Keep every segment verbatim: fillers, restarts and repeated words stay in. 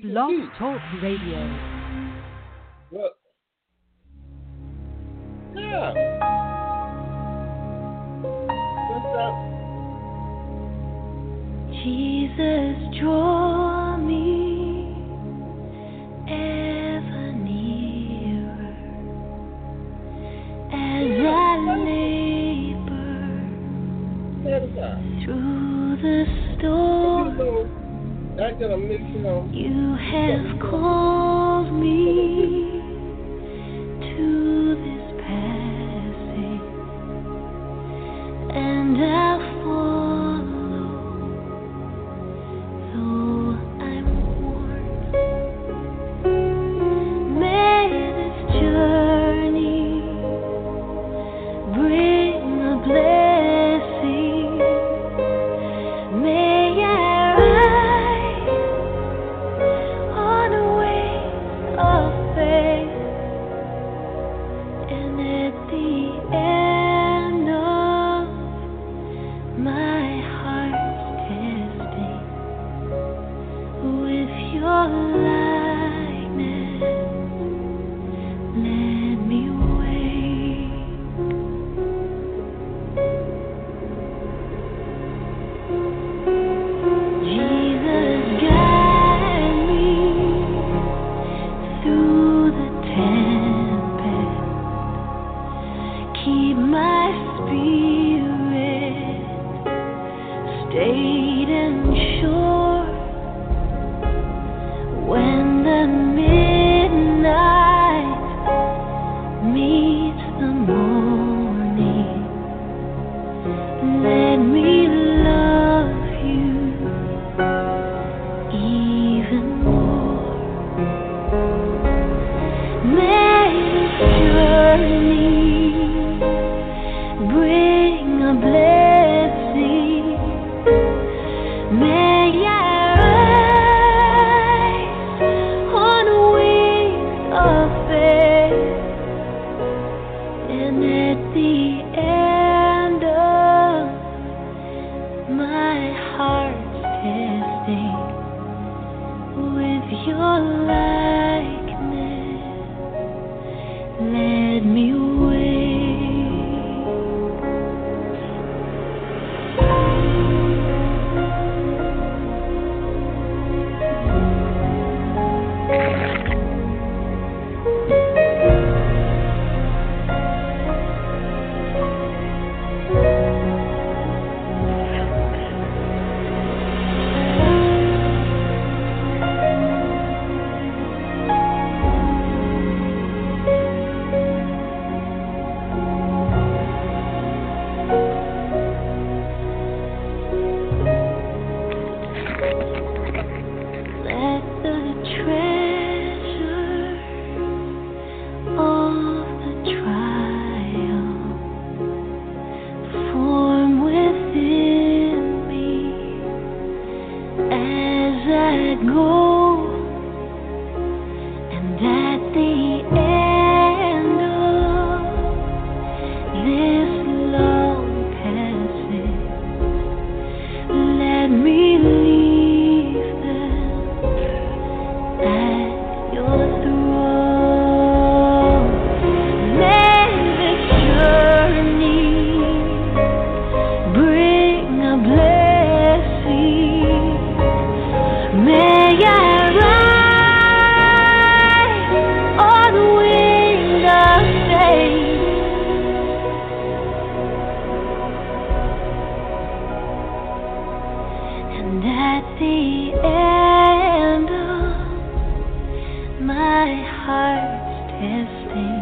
Blog Talk Radio. Well, yeah. What's up? Jesus, draw me ever nearer as I labor through the storm. That gonna mix, you know. You have called me to this passage, and I'll follow, though I'm worn. May this journey bring a blessing. May I on a way of faith, and at the end of my heart's testing, with your likeness, let me wake. Jesus, guide me through the tempest. Keep my spirit stayed and sure. When the midnight meets the morning, let me love you even more. May this journey bring a blessing. May I rise on wings of faith, and at the end of my heart's testing, with your likeness, let me wait. Let the treasure of the triumph form within me as I go, and at the end of this long passage, let me leave them at your throne. May this journey bring a blessing. May I rise on wings of faith, and at the end of my heart's testing,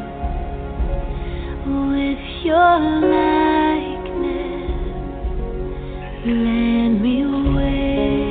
with your likeness, let me wait.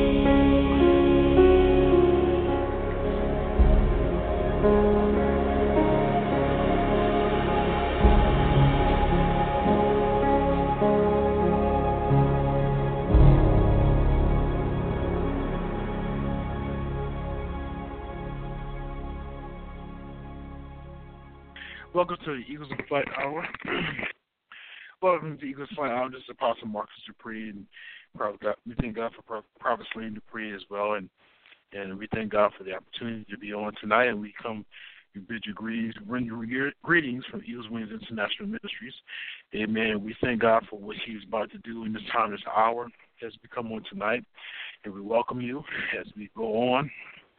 Welcome to the Eagles of Flight Hour. Welcome to the Eagles of Flight Hour. This is Apostle Marcus Dupree, and we thank God for Prophet Selene Dupree as well. And And we thank God for the opportunity to be on tonight. And we come, we bid you greetings, bring you greetings from Eagles Wings International Ministries. Amen. We thank God for what He's about to do in this time, this hour, as we come on tonight. And we welcome you as we go on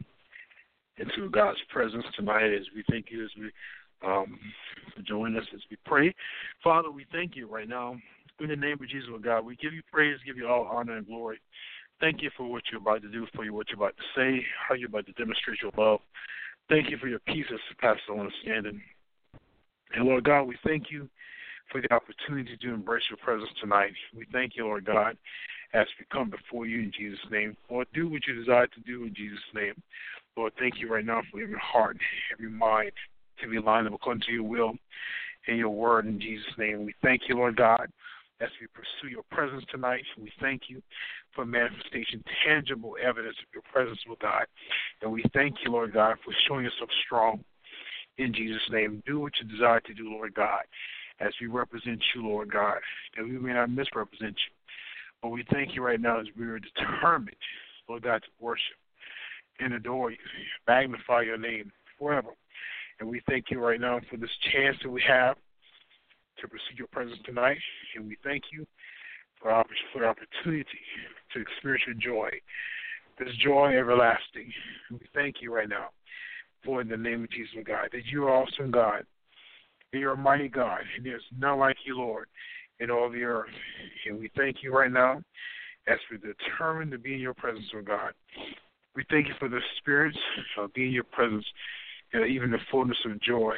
into God's presence tonight, as we thank you as we um, join us as we pray. Father, we thank you right now. In the name of Jesus, oh God, we give you praise, give you all honor and glory. Thank you for what you're about to do, for what you're about to say, how you're about to demonstrate your love. Thank you for your peace that surpasses all understanding. And Lord God, we thank you for the opportunity to embrace your presence tonight. We thank you, Lord God, as we come before you in Jesus' name. Lord, do what you desire to do in Jesus' name. Lord, thank you right now for every heart, every mind to be lined up according to your will and your word in Jesus' name. We thank you, Lord God, as we pursue your presence tonight. We thank you for manifestation, tangible evidence of your presence, Lord God. And we thank you, Lord God, for showing yourself strong in Jesus' name. Do what you desire to do, Lord God, as we represent you, Lord God, that we may not misrepresent you. But we thank you right now as we are determined, Lord God, to worship and adore you, magnify your name forever. And we thank you right now for this chance that we have to pursue your presence tonight. And we thank you for our, for the opportunity to experience your joy, this joy everlasting. And we thank you right now for, in the name of Jesus, God, that you are awesome God, and you're a mighty God, and there's none like you, Lord, in all the earth. And we thank you right now as we're determined to be in your presence, oh God. We thank you for the spirits of being in your presence, and even the fullness of joy,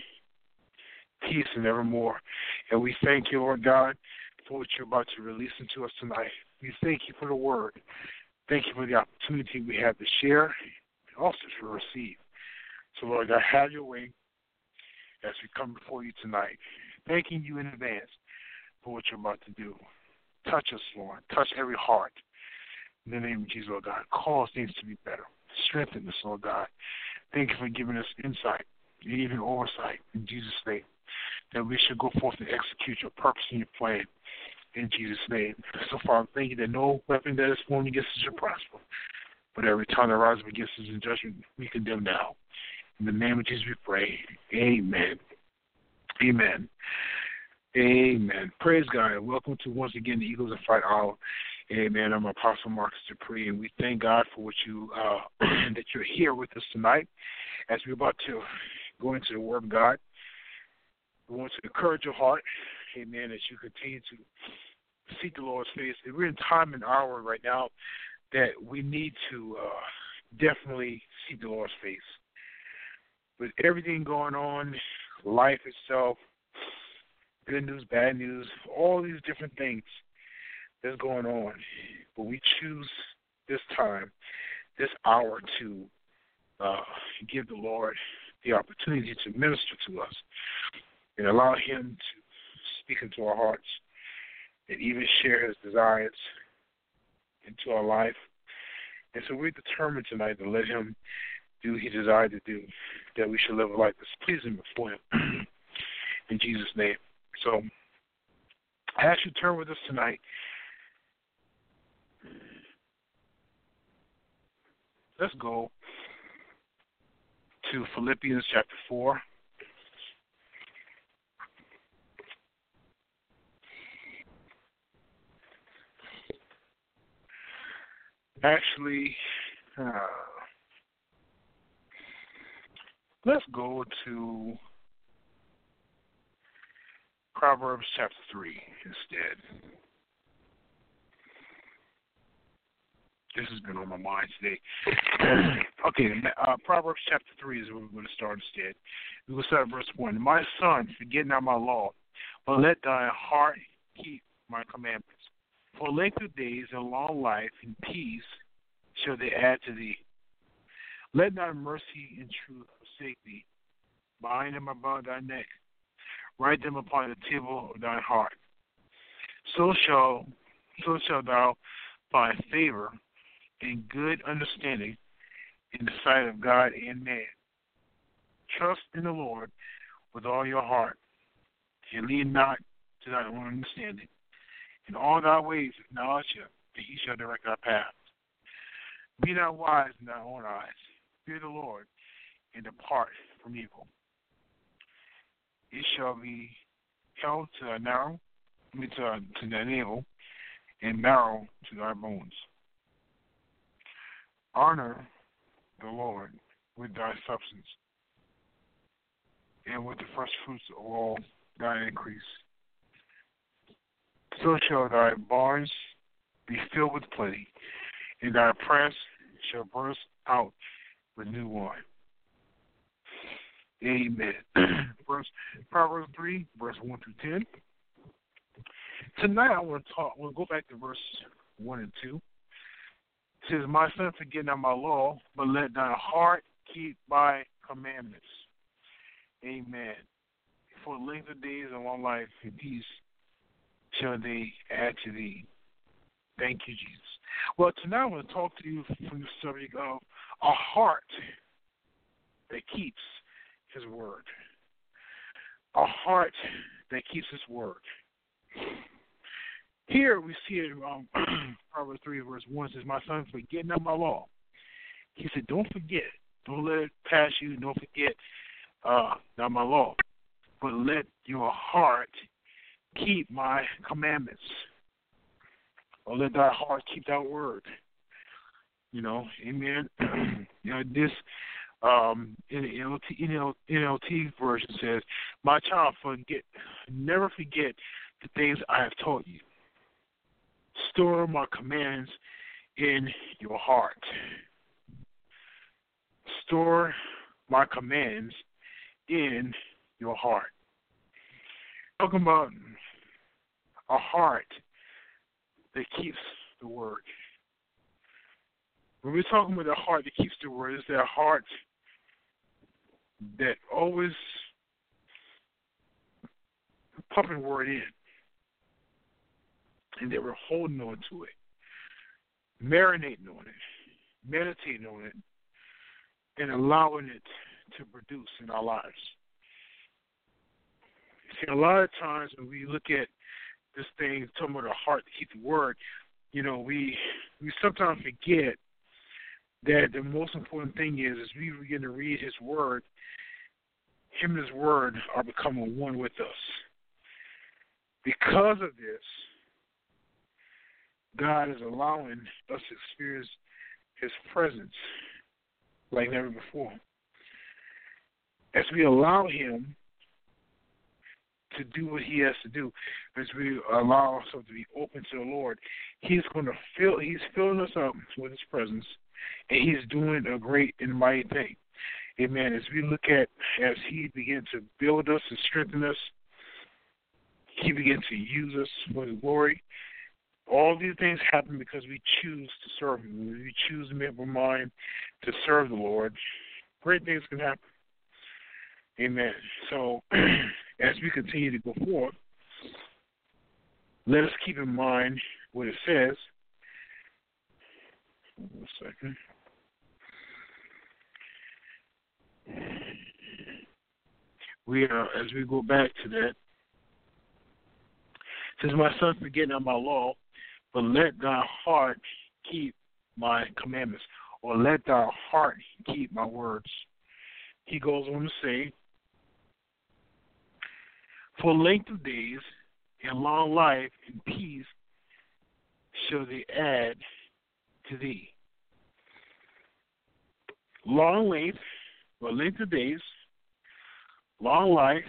peace, and evermore. And we thank you, Lord God, for what you're about to release into us tonight. We thank you for the word. Thank you for the opportunity we have to share and also to receive. So, Lord God, have your way as we come before you tonight, thanking you in advance for what you're about to do. Touch us, Lord. Touch every heart. In the name of Jesus, Lord God, cause things to be better. Strengthen us, Lord God. Thank you for giving us insight and even oversight in Jesus' name, that we should go forth and execute your purpose and your plan in Jesus' name. So, Father, thank you that no weapon that is formed against us shall prosper, but every tongue that rises against us in judgment we condemn now. In the name of Jesus we pray. Amen. Amen. Amen. Praise God. Welcome to, once again, the Eagles of Fight Hour. Amen. I'm Apostle Marcus Dupree, and we thank God for what you uh, that you're here with us tonight as we're about to go into the Word of God. We want to encourage your heart, amen, as you continue to seek the Lord's face. And we're in time and hour right now that we need to uh, definitely seek the Lord's face. With everything going on, life itself, good news, bad news, all these different things that's going on. But we choose this time, this hour, to uh, give the Lord the opportunity to minister to us and allow him to speak into our hearts and even share his desires into our life. And so we're determined tonight to let him do what he desired to do, that we should live a life that's pleasing before him. In Jesus' name. So I ask you to turn with us tonight. Let's go to Philippians chapter four. Actually, uh, let's go to Proverbs chapter three instead. This has been on my mind today. Okay, uh, Proverbs chapter three is where we're going to start instead. We will start at verse one. My son, forget not my law, but let thy heart keep my commandments. For length of days and long life and peace shall they add to thee. Let thy mercy and truth forsake thee. Bind them about thy neck. Write them upon the table of thine heart. So shall, so shalt thou find favor and good understanding in the sight of God and man. Trust in the Lord with all your heart, and lean not to thy own understanding. In all thy ways acknowledge him, and he shall direct thy path. Be not wise in thy own eyes. Fear the Lord and depart from evil. It shall be held to thy narrow, I mean, to, to thy navel, and marrow to thy bones. Honor the Lord with thy substance, and with the first fruits of all thy increase. So shall thy barns be filled with plenty, and thy press shall burst out with new wine. Amen. Verse Proverbs three, verse one through ten. Tonight I want to talk. We'll go back to verse one and two. It says, "My son, forget not my law, but let thy heart keep my commandments." Amen. For length of days and long life and peace shall they add to thee. Thank you, Jesus. Well, tonight I want to talk to you from the subject of a heart that keeps his word. A heart that keeps his word. Here we see it in um, Proverbs three, verse one, says, "My son, forget not my law." He said, don't forget. Don't let it pass you. Don't forget uh, not my law. But let your heart keep my commandments. Or let thy heart keep thy word. You know, amen. You know, this um, in the N L T, N L, N L T version says, "My child, forget, never forget the things I have taught you. Store my commands in your heart." Store my commands in your heart. Talking about a heart that keeps the word. When we're talking about a heart that keeps the word, it's that heart that always pumping word in, and that we're holding on to it, marinating on it, meditating on it, and allowing it to produce in our lives. See, a lot of times when we look at this thing, talking about a heart to keep the word, you know, we we sometimes forget that the most important thing is, as we begin to read his word, him and his word are becoming one with us. Because of this, God is allowing us to experience his presence like never before. As we allow him to do what he has to do, as we allow ourselves to be open to the Lord, he's going to fill, he's filling us up with his presence, and he's doing a great and mighty thing. Amen. As we look at, as he begins to build us and strengthen us, he begins to use us for his glory. All these things happen because we choose to serve him. When we choose to make up our mind to serve the Lord, great things can happen. Amen. So, as we continue to go forward, let us keep in mind what it says. One second. We are, as we go back to that, it says, "My son, forget not my law, but let thy heart keep my commandments," or let thy heart keep my words. He goes on to say, "For length of days and long life and peace shall they add to thee." Long length, or length of days, long life,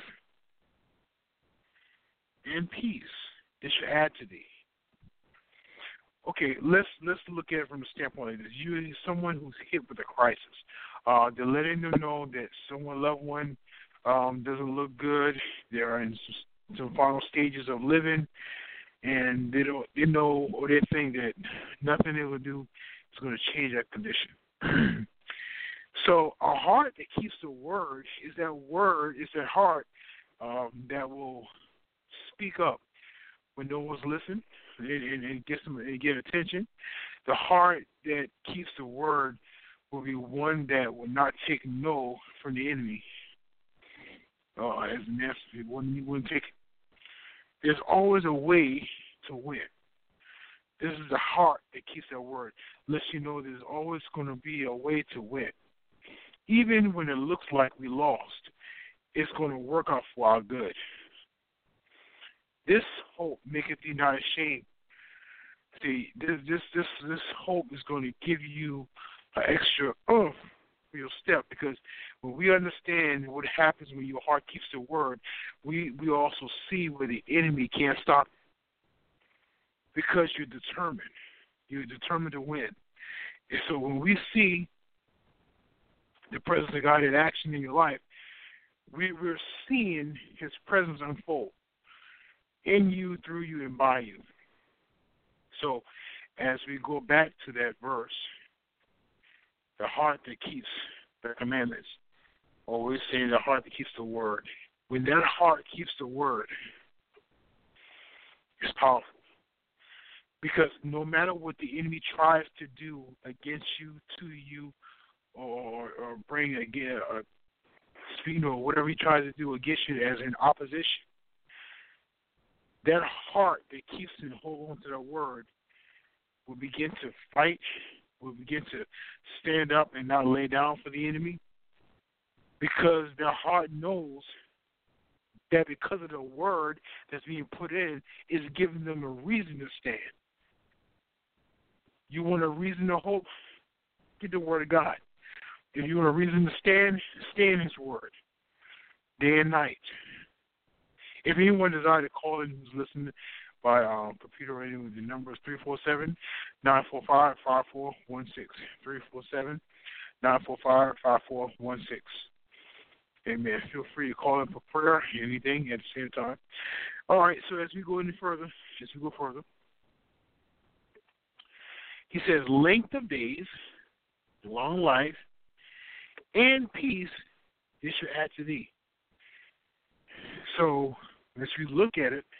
and peace, they shall add to thee. Okay, let's let's look at it from the standpoint of this. You, someone who's hit with a crisis, uh, they're letting them know that someone, loved one, um, doesn't look good. They're in some, some final stages of living, and they don't, they know, or they think that nothing they will do is going to change that condition. So a heart that keeps the word is that word, is that heart um, that will speak up when no one's listening and, and, and get some and get attention. The heart that keeps the word will be one that will not take no from the enemy. Uh, as an answer, when you wouldn't take it. There's always a way to win. This is the heart that keeps that word. Lets you know there's always going to be a way to win. Even when it looks like we lost, it's going to work out for our good. This hope maketh thee not ashamed. See, this this this this hope is going to give you an extra oomph for your step, because when we understand what happens when your heart keeps the word, we, we also see where the enemy can't stop it. Because you're determined. You're determined to win. And so when we see the presence of God in action in your life, we, we're seeing his presence unfold in you, through you, and by you. So as we go back to that verse, the heart that keeps the commandments, or we're saying the heart that keeps the word. When that heart keeps the word, it's powerful. Because no matter what the enemy tries to do against you, to you, or, or bring again, uh, you know, whatever he tries to do against you as an opposition, that heart that keeps and hold on to the word will begin to fight, will begin to stand up and not lay down for the enemy, because their heart knows that because of the word that's being put in, is giving them a reason to stand. You want a reason to hope? Get the word of God. If you want a reason to stand, stand in his word, day and night. If anyone desires to call in who's listening by um, computer radio, the number is three four seven, nine four five, five four one six. three four seven, nine four five, five four one six. Amen. Feel free to call in for prayer, anything at the same time. All right, so as we go any further, as we go further, he says, length of days, long life, and peace, this shall add to thee. So, as we look at it,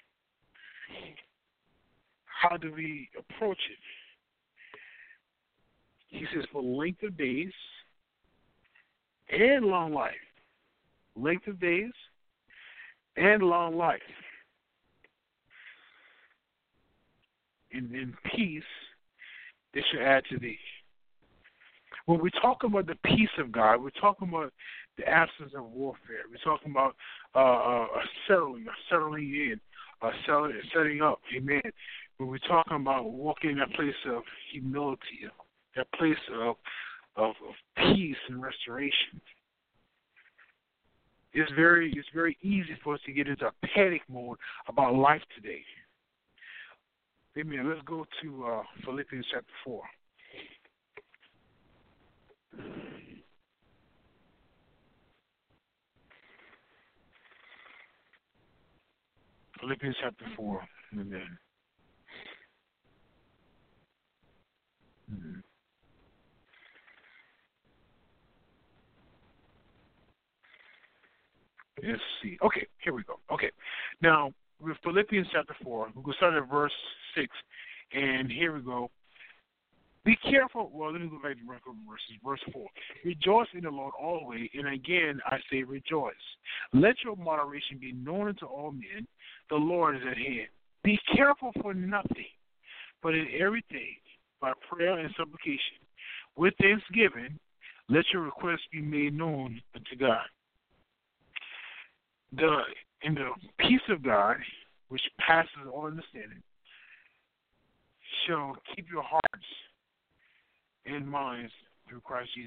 how do we approach it? He says, for length of days and long life. Length of days and long life. And then peace, they should add to thee. When we're talking about the peace of God, we're talking about the absence of warfare. We're talking about uh, a settling, a settling in, a setting, setting up. Amen. When we're talking about walking in that place of humility, that place of, of, of peace and restoration, it's very it's very easy for us to get into a panic mode about life today. Amen. Let's go to uh, Philippians chapter four. Philippians chapter four. Amen. Hmm. Let's see. Okay, here we go. Okay. Now, with Philippians chapter four, we're going to start at verse six. And here we go. Be careful. Well, let me go back to verses. Verse four. Rejoice in the Lord always, and again I say rejoice. Let your moderation be known unto all men. The Lord is at hand. Be careful for nothing, but in everything, by prayer and supplication, with thanksgiving, let your requests be made known unto God. The in the peace of God, which passes all understanding, shall keep your hearts and minds through Christ Jesus.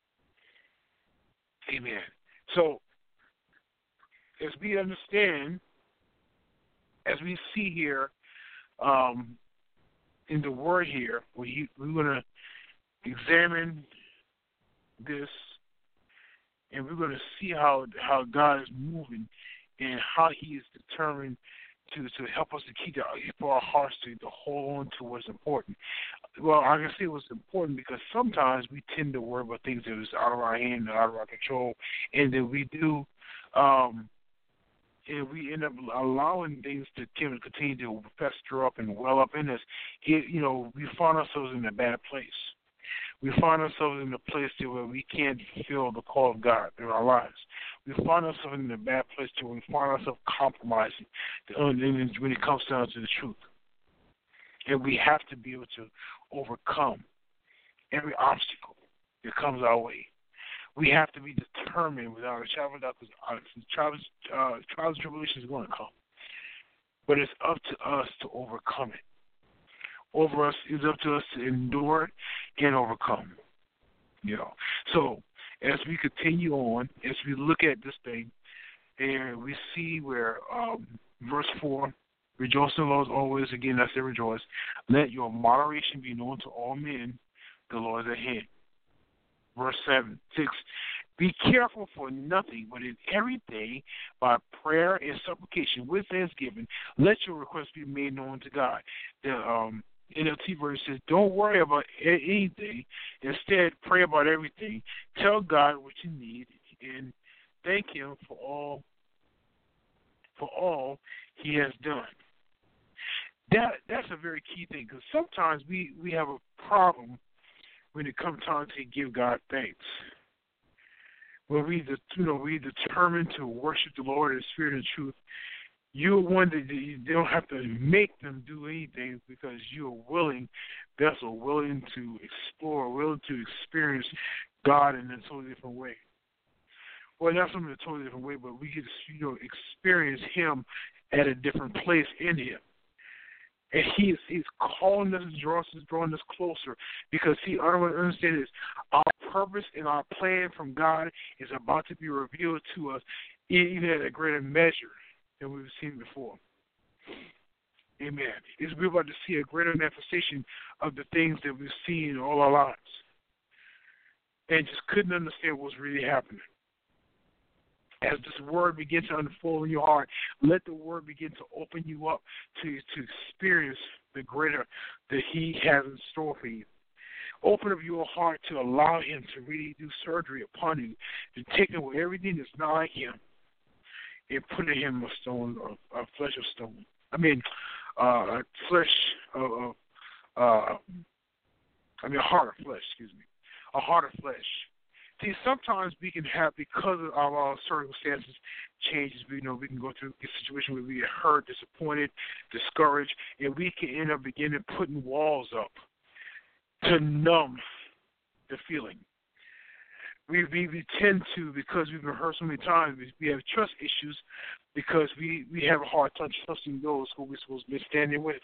Amen. So, as we understand, as we see here um, in the word here, we, we're going to examine this, and we're going to see how how God is moving and how he is determined to, to help us to keep the, for our hearts to, to hold on to what's important. Well, I can say what's important because sometimes we tend to worry about things that is out of our hand, out of our control, and that we do, um, and we end up allowing things to continue to fester up and well up in us. It, you know, we find ourselves in a bad place. We find ourselves in a place to where we can't feel the call of God in our lives. We find ourselves in a bad place to where we find ourselves compromising when it comes down to the truth. And we have to be able to overcome every obstacle that comes our way. We have to be determined without a shadow of a doubt, because trials, uh, trials and tribulations are going to come. But it's up to us to overcome it. Over us, it's up to us to endure and overcome. You know. So as we continue on, as we look at this thing, and we see where um, verse four, rejoice in the Lord always. Again, I say rejoice. Let your moderation be known to all men. The Lord is at hand. Verse seven, six, be careful for nothing, but in everything, by prayer and supplication with thanksgiving, let your requests be made known to God. The um, N L T version says, don't worry about anything. Instead, pray about everything. Tell God what you need and thank Him for all for all He has done. That that's a very key thing, because sometimes we, we have a problem when it comes time to give God thanks. When we, you know, we determined to worship the Lord in spirit and truth, you're one that you don't have to make them do anything, because you're a willing vessel, willing to explore, willing to experience God in a totally different way. Well, not something in a totally different way, but we get to, you know, experience Him at a different place in Him. And he's he's calling us, drawing us, drawing us closer, because he understands this. Our purpose and our plan from God is about to be revealed to us, even at a greater measure than we've seen before. Amen. It's, we're about to see a greater manifestation of the things that we've seen in all our lives, and just couldn't understand what's really happening. As this word begins to unfold in your heart, let the word begin to open you up to, to experience the greater that He has in store for you. Open up your heart to allow Him to really do surgery upon you, to take away everything that's not like Him and put in Him a stone, a, a flesh of stone. I mean, uh, a flesh of, uh, I mean, a heart of flesh, excuse me, a heart of flesh. See, sometimes we can have, because of our circumstances changes, you know, we can go through a situation where we get hurt, disappointed, discouraged, and we can end up beginning putting walls up to numb the feeling. We, we, we tend to, because we've been hurt so many times, we have trust issues because we, we have a hard time trusting those who we're supposed to be standing with,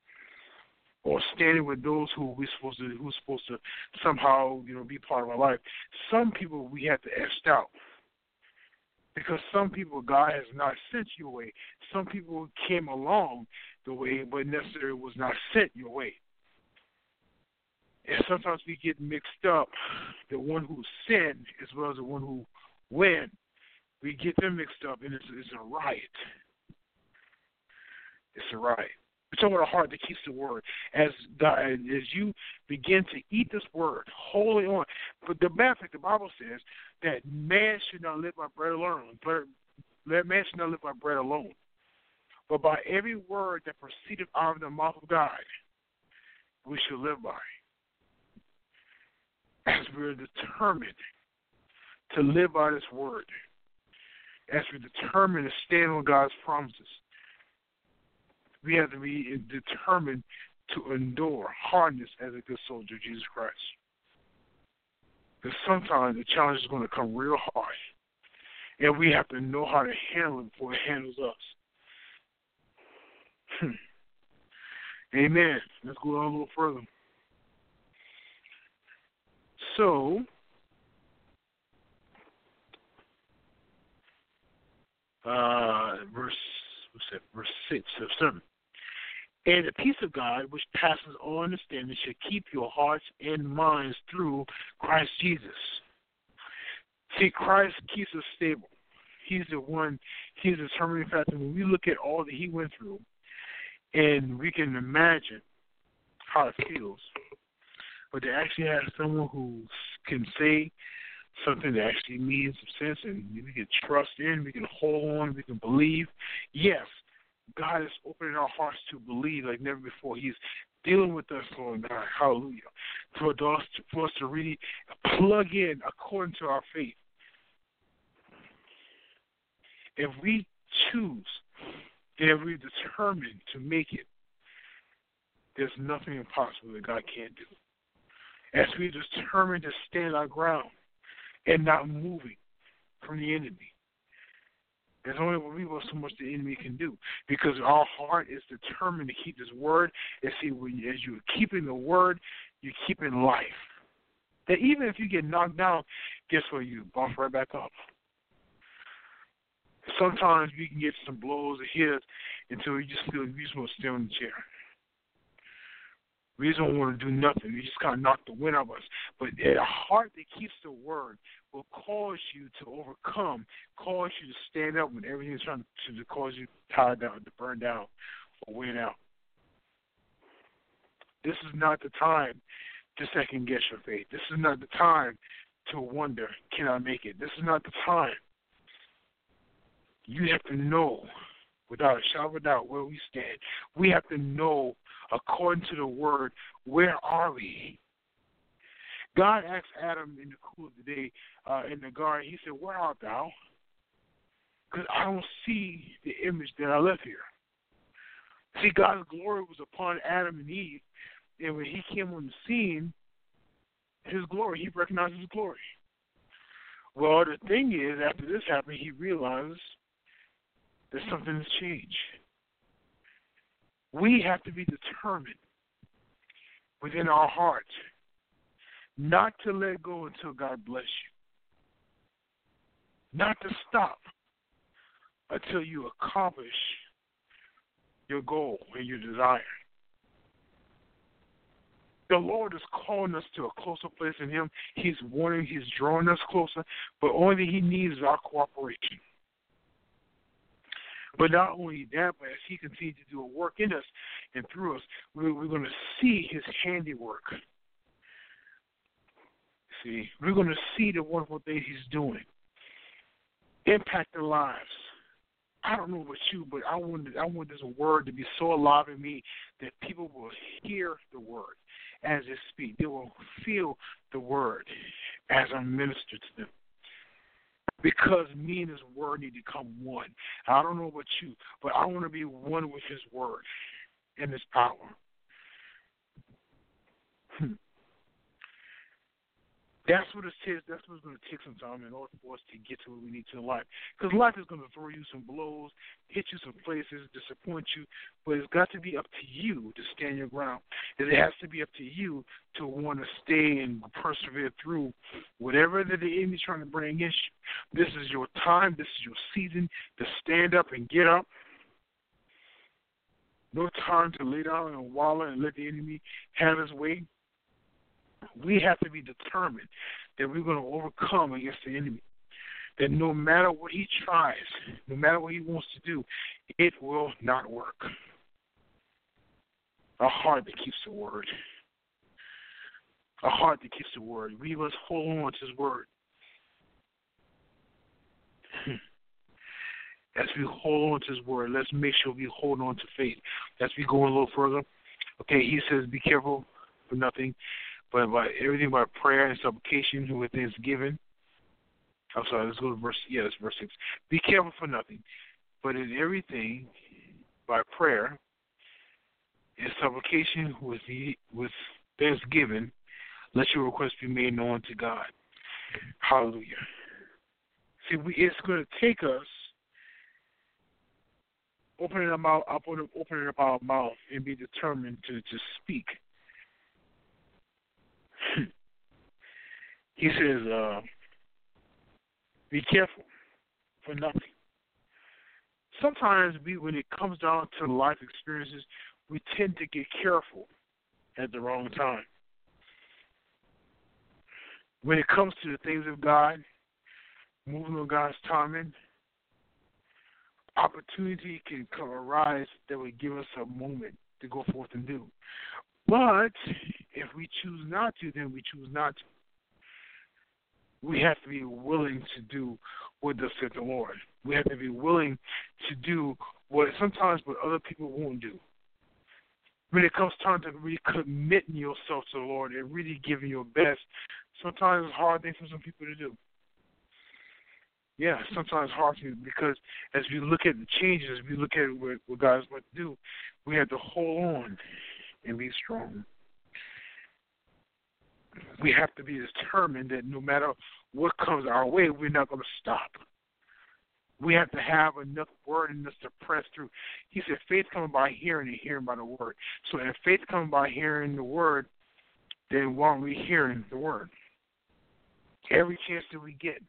or standing with those who we're supposed to, who's supposed to somehow, you know, be part of our life. Some people we have to X out, because some people God has not sent your way. Some people came along the way, but necessarily was not sent your way. And sometimes we get mixed up, the one who sinned as well as the one who went. We get them mixed up, and it's, it's a riot. It's a riot. We're talking about a heart that keeps the word. As God, as you begin to eat this word, hold it on. But the matter of fact, the Bible says that man should not live by bread alone. But man should not live by bread alone, but by every word that proceedeth out of the mouth of God, we should live by. As we're determined to live by this word, as we're determined to stand on God's promises, we have to be determined to endure hardness as a good soldier of Jesus Christ. Because sometimes the challenge is going to come real hard, and we have to know how to handle it before it handles us. Hmm. Amen. Let's go on a little further. So, uh, verse what's that? Verse six of seven. And the peace of God, which passes all understanding, shall keep your hearts and minds through Christ Jesus. See, Christ keeps us stable. He's the one, he's the determining factor. When we look at all that he went through, and we can imagine how it feels, but to actually have someone who can say something that actually means some sense, and we can trust in, we can hold on, we can believe. Yes, God is opening our hearts to believe like never before. He's dealing with us, Lord God, hallelujah, for us, for us to really plug in according to our faith. If we choose, and if we're determined to make it, there's nothing impossible that God can't do. As we determine to stand our ground and not moving from the enemy. There's only so much the enemy can do, because our heart is determined to keep His word. And see, when you, as you're keeping the word, you're keeping life. That even if you get knocked down, guess what? You bounce right back up. Sometimes we can get some blows or hits until we just feel we just want to stay on the chair. We just don't want to do nothing. We just kind of knock the wind out of us. But a heart that keeps the word will cause you to overcome, cause you to stand up when everything's trying to, to cause you tired down, to burn down, or wear down. This is not the time to second guess your faith. This is not the time to wonder, can I make it? This is not the time. You have to know, without a shadow of a doubt, where we stand. We have to know, according to the word, where are we? God asked Adam in the cool of the day uh, in the garden, He said, where art thou? Because I don't see the image that I left here. See, God's glory was upon Adam and Eve, and when He came on the scene, His glory, He recognized His glory. Well, the thing is, after this happened, He realized that something has changed. We have to be determined within our hearts not to let go until God bless you. Not to stop until you accomplish your goal and your desire. The Lord is calling us to a closer place in Him. He's wanting, He's drawing us closer, but only thing He needs is our cooperation. But not only that, but as He continues to do a work in us and through us, we're, we're going to see His handiwork. See, we're going to see the wonderful things He's doing, impact their lives. I don't know about you, but I want I want this word to be so alive in me that people will hear the word as they speak. They will feel the word as I minister to them. Because me and His word need to come one. I don't know about you, but I want to be one with His word and His power. Hmm. That's what it says. That's what's going to take some time in order for us to get to where we need to in life. Because life is going to throw you some blows, hit you some places, disappoint you, but it's got to be up to you to stand your ground. It has to be up to you to want to stay and persevere through whatever that the enemy's trying to bring against you. This is your time. This is your season to stand up and get up. No time to lay down and wallow and let the enemy have his way. We have to be determined that we're going to overcome against the enemy. That no matter what he tries, no matter what he wants to do, it will not work. A heart that keeps the word. A heart that keeps the word. We must hold on to His word. As we hold on to His word, let's make sure we hold on to faith. As we go a little further, okay, He says, be careful for nothing, but by everything by prayer and supplication with thanksgiving. I'm sorry, let's go to verse, yeah, that's verse six. Be careful for nothing, but in everything by prayer and supplication with the, with thanksgiving, let your requests be made known to God. Hallelujah. See, we, it's going to take us opening our mouth, opening up our mouth and be determined to, to speak. He says, uh, be careful for nothing. Sometimes we, when it comes down to life experiences, we tend to get careful at the wrong time. When it comes to the things of God, moving on God's timing, opportunity can come, arise that would give us a moment to go forth and do. But if we choose not to, then we choose not to. We have to be willing to do what does fit the Lord. We have to be willing to do what sometimes what other people won't do. When it comes time to really committing yourself to the Lord and really giving your best, sometimes it's a hard thing for some people to do. Yeah, sometimes hard to, because as we look at the changes, we look at what, what God is about to do, we have to hold on and be strong. We have to be determined that no matter what comes our way, we're not going to stop. We have to have enough word in us to press through. He said faith comes by hearing and hearing by the word. So if faith comes by hearing the word, then why aren't we hearing the word? Every chance that we get,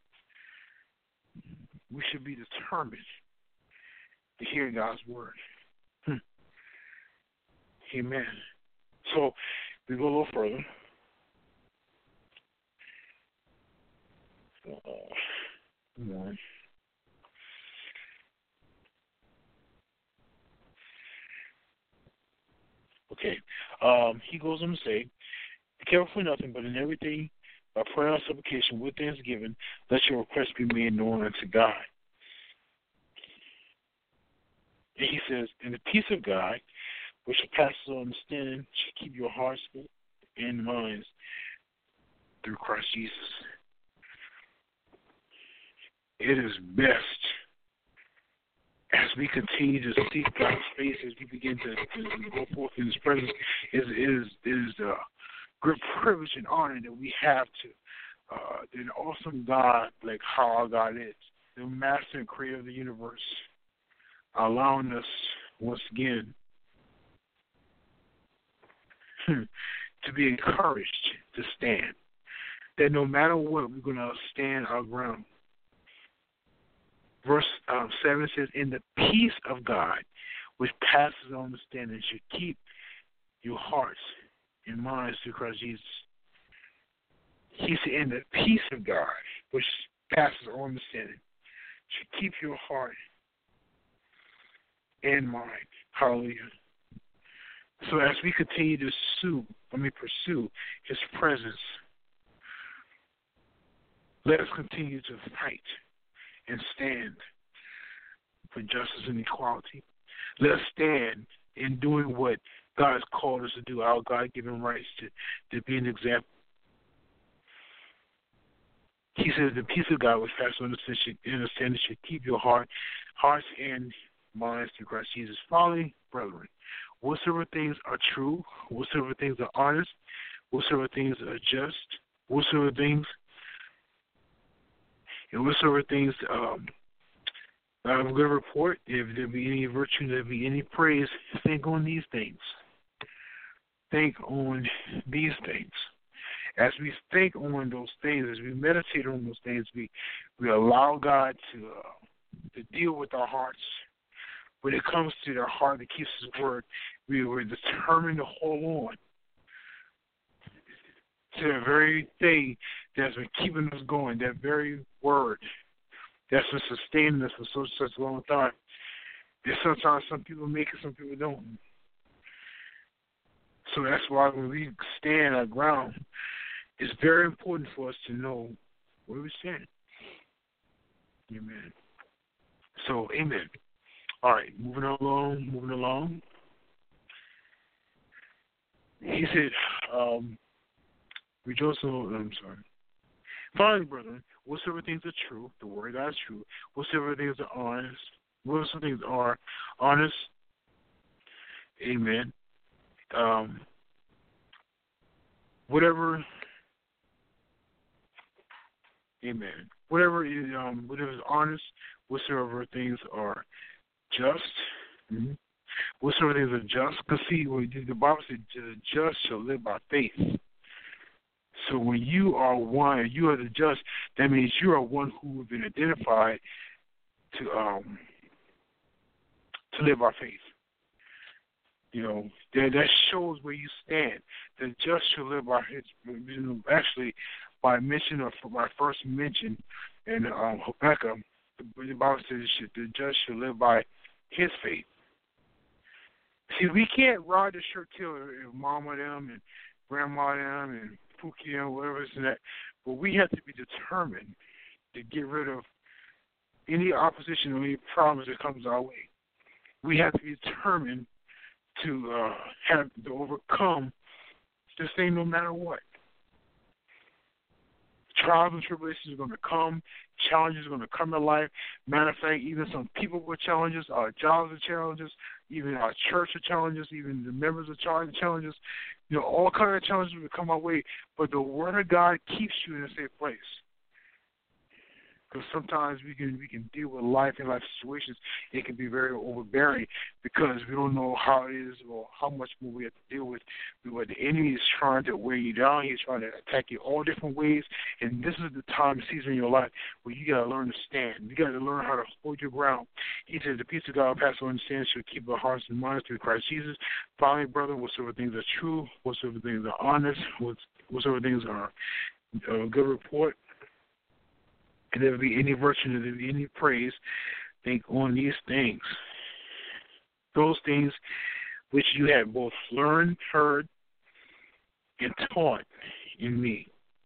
we should be determined to hear God's word. Hmm. Amen. So we go a little further. Uh, one. Okay. Um, he goes on to say, be careful for nothing, but in everything, by prayer and supplication with thanksgiving, let your requests be made known unto God. And he says, and the peace of God, which passes all understanding, shall keep your hearts and minds through Christ Jesus. It is best as we continue to seek God's face, as we begin to, to go forth in His presence. It is it is a great privilege and honor that we have to uh, an awesome God like how our God is, the Master and Creator of the universe, allowing us once again to be encouraged to stand. That no matter what, we're going to stand our ground. Verse um, seven says, "In the peace of God, which passes all understanding, should keep your hearts and minds through Christ Jesus." He said, "In the peace of God, which passes all understanding, should keep your heart and mind." Hallelujah. So as we continue to sue, I mean pursue His presence, let us continue to fight and stand for justice and equality. Let us stand in doing what God has called us to do, our God-given rights to, to be an example. He says, "The peace of God which passes understanding should keep your heart, hearts and minds through Christ Jesus." Finally, brethren, whatsoever things are true, whatsoever things are honest, whatsoever things are just, whatsoever things and whatsoever things um, of good report, if there be any virtue, there be any praise, think on these things. Think on these things. As we think on those things, as we meditate on those things, we, we allow God to uh, to deal with our hearts. When it comes to the heart that keeps His word, we were determined to hold on to the very thing that's been keeping us going, that very word that's been sustaining us for such, such a long time. And sometimes some people make it, some people don't. So that's why when we stand our ground, it's very important for us to know where we stand. Amen. So, amen. All right, moving along, moving along. He said, um, rejoice in the Lord. I'm sorry. Finally, brethren, whatsoever things are true, the word of God is true, whatsoever things are honest, whatsoever things are honest, amen. Um, whatever, amen. Whatever is, um, whatever is honest, whatsoever things are just, mm-hmm. whatsoever things are just, because see, the Bible said, the just shall live by faith. So when you are one, you are the just, that means you are one who has been identified to um to live by faith. You know, that, that shows where you stand. The just shall live by his, you know, actually, by mention of my first mention in um, Habakkuk, the Bible says the just shall live by his faith. See, we can't ride the shirt till mama them and grandma them and Pookie them, whatever it's in that, but we have to be determined to get rid of any opposition or any problems that comes our way. We have to be determined to uh, have to overcome this thing no matter what. Trials and tribulations are going to come. Challenges are going to come in life. Matter of fact, even some people with challenges, our jobs are challenges, even our church are challenges, even the members are challenges. You know, all kinds of challenges will come our way. But the Word of God keeps you in a safe place. Because sometimes we can we can deal with life and life situations. It can be very overbearing because we don't know how it is or how much more we have to deal with. But the enemy is trying to wear you down. He's trying to attack you all different ways. And this is the time, season in your life where you got to learn to stand. You got to learn how to hold your ground. He says, the peace of God, passes all understanding, should keep our hearts and minds through Christ Jesus. Finally, brother, whatsoever things are true, whatsoever things are honest, whatsoever things are a good report, and there be any virtue, and there be any praise, think on these things. Those things which you have both learned, heard, and taught in me.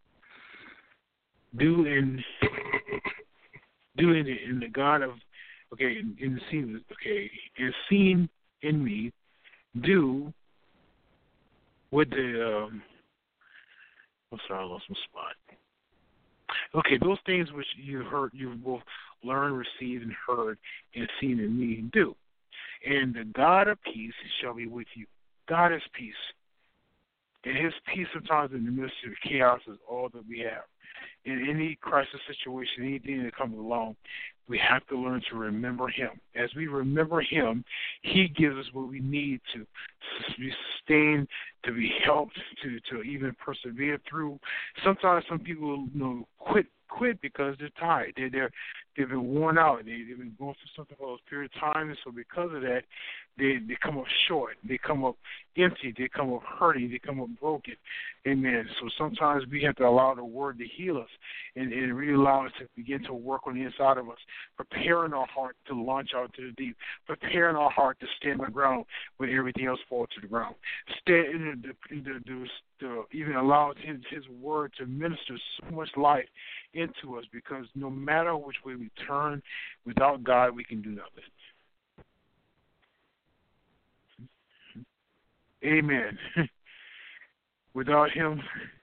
Do in do in the, in the God of okay in, in the scene okay is seen in me. Do with the um. I'm sorry, I lost my spot. Okay, those things which you heard, you both learned, received, and heard, and seen in me, do. And the God of peace shall be with you. God is peace. And his peace sometimes in the midst of chaos is all that we have. In any crisis situation, anything that comes along, we have to learn to remember him. As we remember him, he gives us what we need to be sustained, to be helped, to, to even persevere through. Sometimes some people, you know, quit quit because they're tired. They're, they're, they've been worn out. They, they've been going through something for a period of time, and so because of that, they, they come up short. They come up empty. They come up hurting. They come up broken. Amen. So sometimes we have to allow the word to heal us and, and really allow us to begin to work on the inside of us, preparing our heart to launch out to the deep, preparing our heart to stand on the ground when everything else falls to the ground. Stand in the, in the, the, the even allow his, his word to minister so much life into us, because no matter which way we turn, without God we can do nothing. Amen. Without him,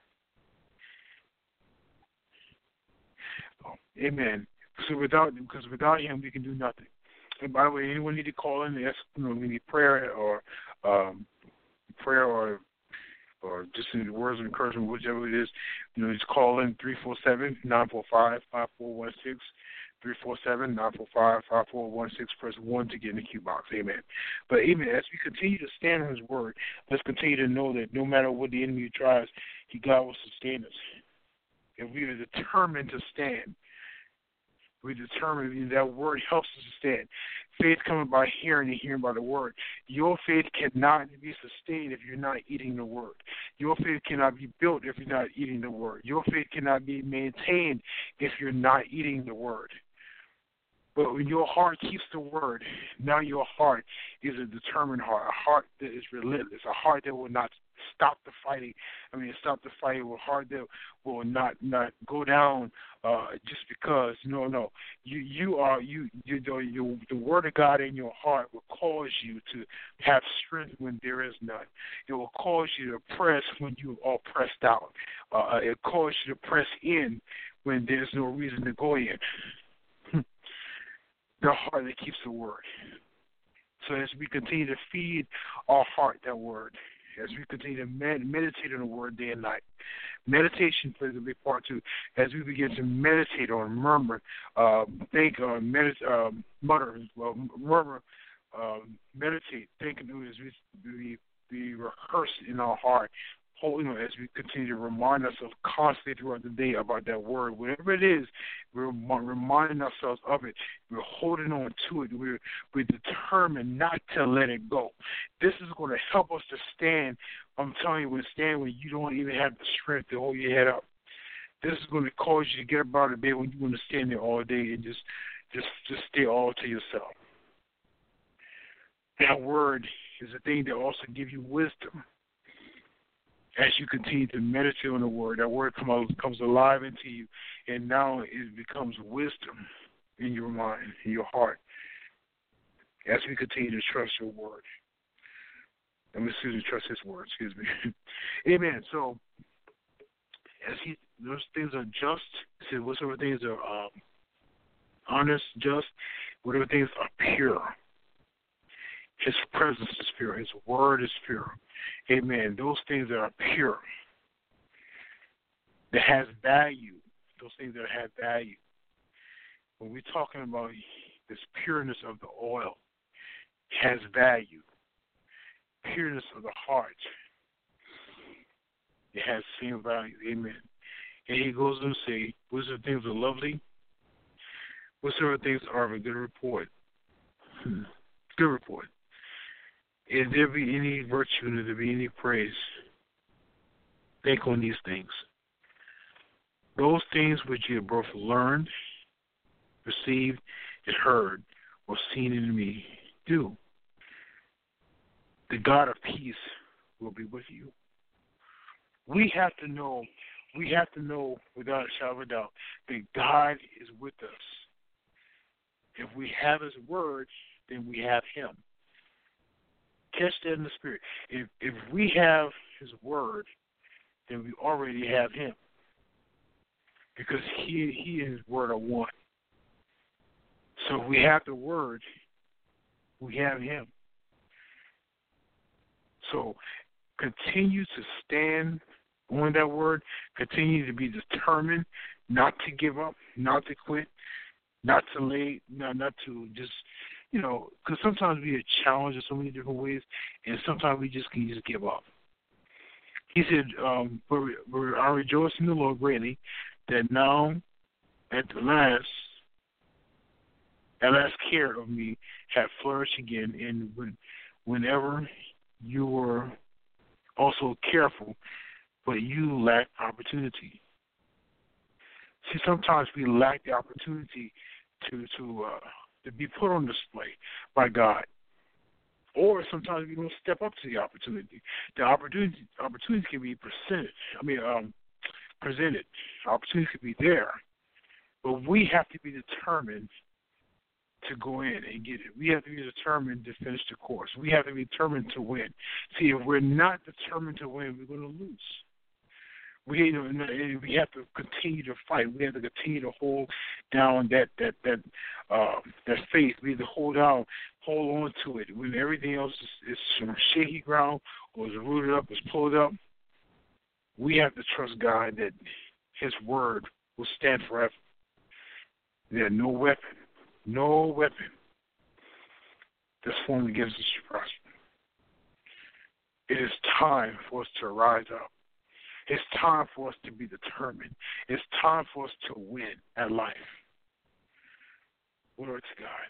oh, amen. So without, because without him we can do nothing. And by the way, anyone need to call in? Yes, you know, we need prayer or um, prayer or or just in the words of encouragement, whichever it is. You know, just call in three four seven, nine four five, five four one six. three four seven, nine four five, five four one six. Press one to get in the queue box. Amen. But amen, as we continue to stand on his word, let's continue to know that no matter what the enemy tries, he God will sustain us. If we are determined to stand, we determined that word helps us to stand. Faith coming by hearing and hearing by the word. Your faith cannot be sustained if you're not eating the word. Your faith cannot be built if you're not eating the word. Your faith cannot be maintained if you're not eating the word. But when your heart keeps the word, now your heart is a determined heart, a heart that is relentless, a heart that will not stop the fighting. I mean, stop the fighting, a heart that will not not go down uh, just because. No, no. You you are you you know you, the word of God in your heart will cause you to have strength when there is none. It will cause you to press when you are pressed out. Uh, it will cause you to press in when there's no reason to go in. The heart that keeps the word. So as we continue to feed our heart that word, as we continue to med- meditate on the word day and night, meditation plays a big part too. As we begin to meditate on, murmur, uh, think, uh, medit- uh, mutter, well, murmur, um, meditate, think, and do as we, we, we rehearse in our heart. You know, as we continue to remind ourselves constantly throughout the day about that word, whatever it is, we're reminding ourselves of it. We're holding on to it. We're, we're determined not to let it go. This is going to help us to stand. I'm telling you, when stand when you don't even have the strength to hold your head up. This is going to cause you to get up out of bed when you want to stand there all day and just, just, just stay all to yourself. That word is a thing that also gives you wisdom. As you continue to meditate on the word, that word come out, comes alive into you, and now it becomes wisdom in your mind, in your heart, as we continue to trust your word. Let me excuse me, trust his word, excuse me. Amen. So, as he, those things are just, he said, whatsoever things are um, honest, just, whatever things are pure. His presence is pure. His word is pure. Amen. Those things that are pure, that has value, those things that have value. When we're talking about this pureness of the oil, has value. Pureness of the heart, it has same value. Amen. And he goes on to say, whatsoever things are lovely, whatsoever things are of a good report. Hmm. Good report. If there be any virtue and if there be any praise, think on these things. Those things which you have both learned, received, and heard, or seen in me, do. The God of peace will be with you. We have to know, we have to know without a shadow of a doubt that God is with us. If we have His word, then we have Him. Catch that in the spirit. If if we have His word, then we already have Him. Because He He and His word are one. So if we have the word, we have Him. So continue to stand on that word. Continue to be determined not to give up, not to quit, not to lay, not, not to just, you know, because sometimes we are challenged in so many different ways, and sometimes we just can just give up. He said, um, but, but I rejoice in the Lord greatly that now at the last, at last care of me have flourished again, and when, whenever you were also careful, but you lack opportunity. See, sometimes we lack the opportunity to to uh, to be put on display by God, or sometimes we don't step up to the opportunity. The opportunity opportunity can be presented. I mean, um, presented. Opportunity can be there, but we have to be determined to go in and get it. We have to be determined to finish the course. We have to be determined to win. See, if we're not determined to win, we're going to lose. We, you know, we have to continue to fight. We have to continue to hold down that that that uh, that faith. We have to hold down, hold on to it when everything else is, is from shaky ground or is rooted up, is pulled up. We have to trust God that His word will stand forever. There's no weapon, no weapon that's formed against us shall prosper. It is time for us to rise up. It's time for us to be determined. It's time for us to win at life. Glory to God.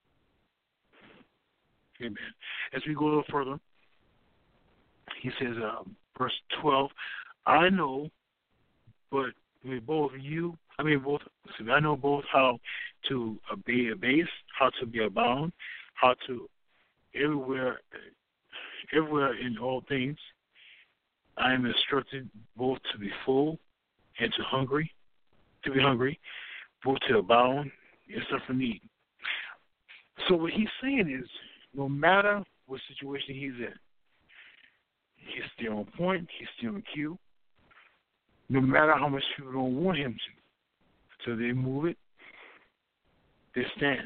Amen. As we go a little further, he says, um, verse twelve, I know, but with both you, I mean, both, I know both how to be abased, how to be abound, how to everywhere, everywhere in all things. I am instructed both to be full and to hungry, to be hungry, both to abound and suffer need. So what he's saying is, no matter what situation he's in, he's still on point, he's still in queue. No matter how much people don't want him to, so they move it, they stand.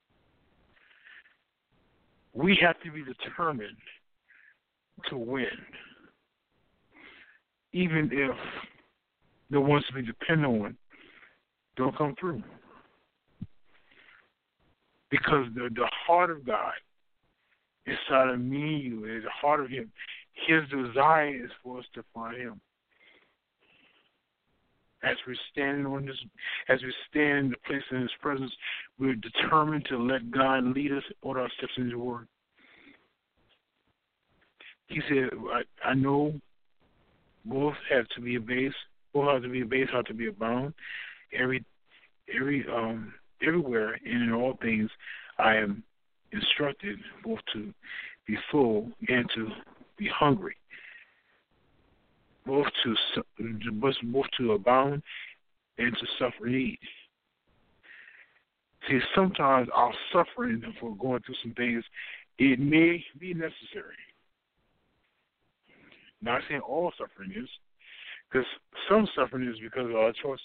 We have to be determined to win. Even if the ones we depend on don't come through. Because the, the heart of God inside of me and you is the heart of Him. His desire is for us to find Him. As we're standing on this, as we stand in the place in His presence, we're determined to let God lead us, order our steps in His word. He said, I, I know both have to be abased, both have to be abased, have to be abound. Every, every, um, everywhere and in all things, I am instructed both to be full and to be hungry, both to both to abound and to suffer need. See, sometimes our suffering for going through some things, it may be necessary. Not saying all suffering is, Because some suffering is because of our choices.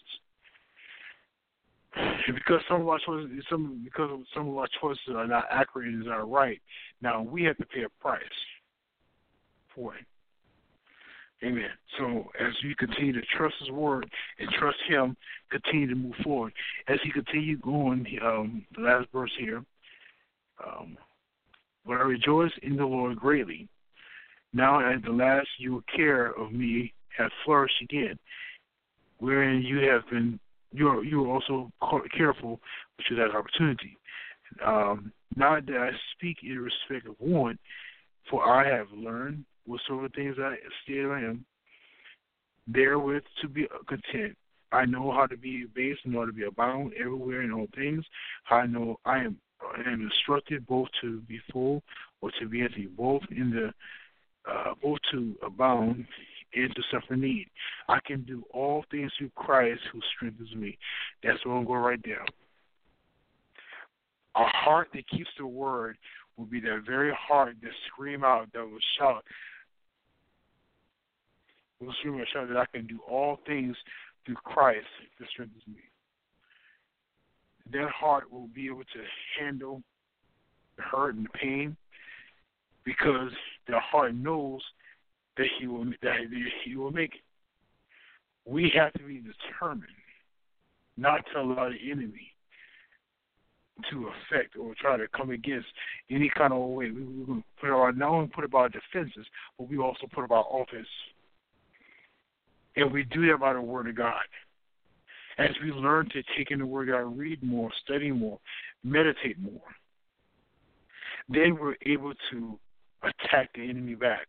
And because some of our choices, some because some of our choices are not accurate and is not right, now we have to pay a price for it. Amen. So as we continue to trust His word and trust Him, continue to move forward. As He continues going, um, the last verse here, um, but I rejoice in the Lord greatly. Now at the last your care of me hath flourished again, wherein you have been, you are, you are also careful, which is that opportunity. Um, not that I speak in respect of want, for I have learned whatsoever things I still am, therewith to be content. I know how to be base and how to be abound everywhere in all things. I know I am, I am instructed both to be full or to be empty, both in the uh, both to abound and to suffer need. I can do all things through Christ who strengthens me. That's what I'm going to write down. A heart that keeps the word will be that very heart that scream out, that will shout, will scream and shout that I can do all things through Christ that strengthens me. That heart will be able to handle the hurt and the pain because the heart knows that he will that he will make it. We have to be determined not to allow the enemy to affect or try to come against any kind of way. We, we're going to put our not only put up our defenses, but we also put up our offense. And we do that by the Word of God. As we learn to take in the Word of God, read more, study more, meditate more, then we're able to attack the enemy back.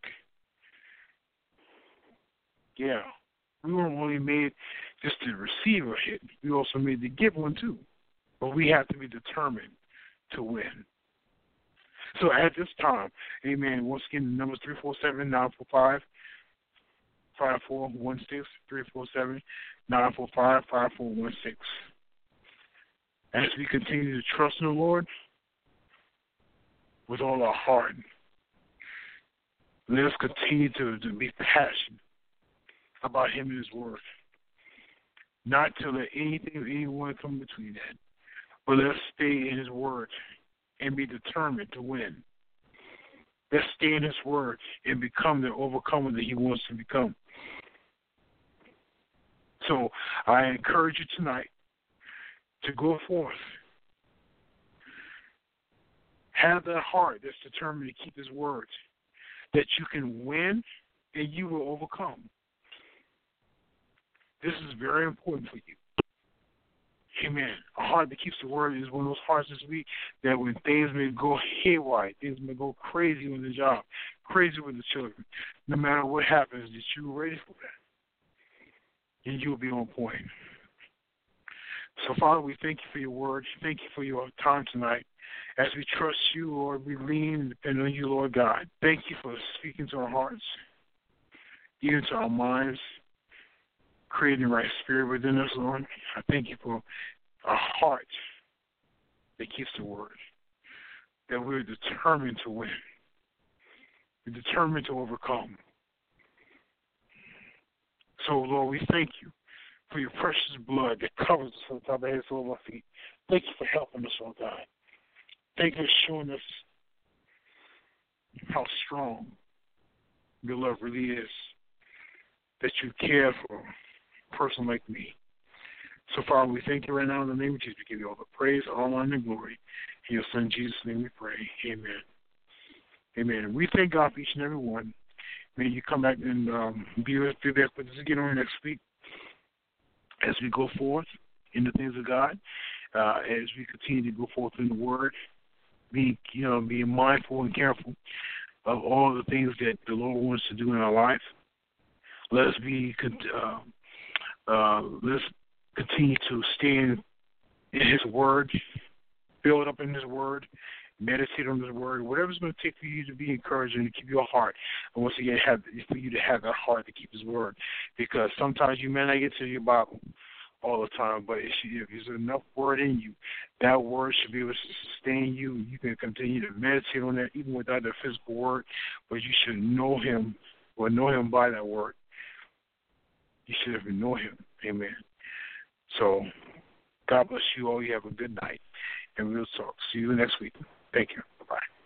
Yeah. We weren't only made just to receive a hit. We also made to give one too. But we have to be determined to win. So at this time, amen, once again, the number is three four seven, nine four five, five four one six, three four seven, nine four five, five four one six. As we continue to trust in the Lord with all our heart, let us continue to, to be passionate about Him and His Word. Not to let anything or anyone come between that. But let's stay in His Word and be determined to win. Let's stay in His Word and become the overcomer that He wants to become. So I encourage you tonight to go forth. Have that heart that's determined to keep His Word, that you can win and you will overcome. This is very important for you. Amen. A heart that keeps the word is one of those hearts this week that when things may go haywire, things may go crazy on the job, crazy with the children, no matter what happens, that you're ready for that. And you'll be on point. So, Father, we thank you for your word. Thank you for your time tonight. As we trust you, Lord, we lean and depend on you, Lord God. Thank you for speaking to our hearts, even to our minds, creating the right spirit within us, Lord. I thank you for a heart that keeps the word, that we're determined to win. We're determined to overcome. So, Lord, we thank you for your precious blood that covers us from the top of our heads to our feet. Thank you for helping us, Lord God. Thank you for showing us how strong your love really is, that you care for a person like me. So, Father, we thank you right now in the name of Jesus. We give you all the praise, all honor, and glory. In your Son, Jesus' name we pray. Amen. Amen. And we thank God for each and every one. May you come back and um, be, with, be back with us again on next week as we go forth in the things of God, uh, as we continue to go forth in the Word, be you know, being mindful and careful of all the things that the Lord wants to do in our life. Let us be, uh, uh, let's continue to stand in His Word, build up in His Word, meditate on His Word, whatever it's going to take for you to be encouraged and to keep your heart. And once again, have for you to have that heart to keep His Word, because sometimes you may not get to your Bible all the time, but if there's enough word in you, that word should be able to sustain you. You can continue to meditate on that even without the physical word, but you should know Him or know Him by that word. You should if you know him. Amen. So God bless you all. You have a good night. And we'll talk. See you next week. Thank you. Bye-bye.